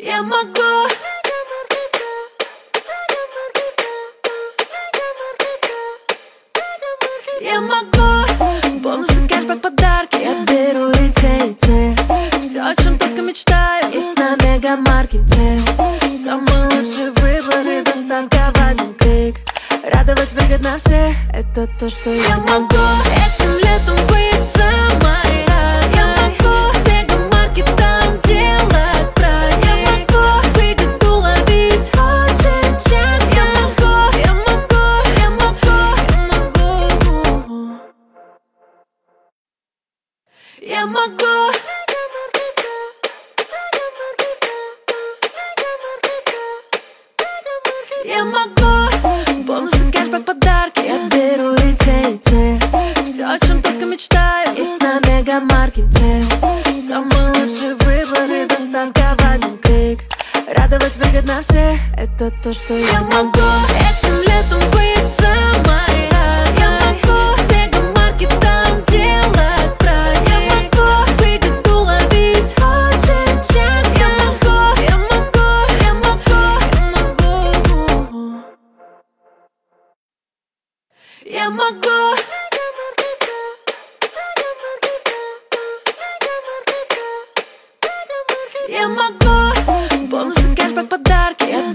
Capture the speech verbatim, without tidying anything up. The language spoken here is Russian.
Я могу. Я могу. Бонусы, кэшбэк, подарки. Я беру и те, и те. Все, о чем только мечтаю, есть на Мегамаркете. Самый лучший выбор и доставка в один клик. Радовать выгодно всех, это то, что я могу. Этим летом быть самой разной. Я могу с Мегамаркетом делать праздник. Я могу выгоду ловить очень часто. Я могу, я могу, я могу, я могу. Я могу. Я могу. Бонусы, кэшбэк, подарки. Я беру и те, и те. Все, о чем только мечтаю, есть на Мегамаркете. Самый лучший выбор и доставка в один клик. Радовать выгодно всех, это то, что я могу. Этим летом быть самой разной. Я могу с Мегамаркетом делать праздник. Я могу выгоду ловить очень часто. Я могу, я могу, я могу, я могу. Я могу.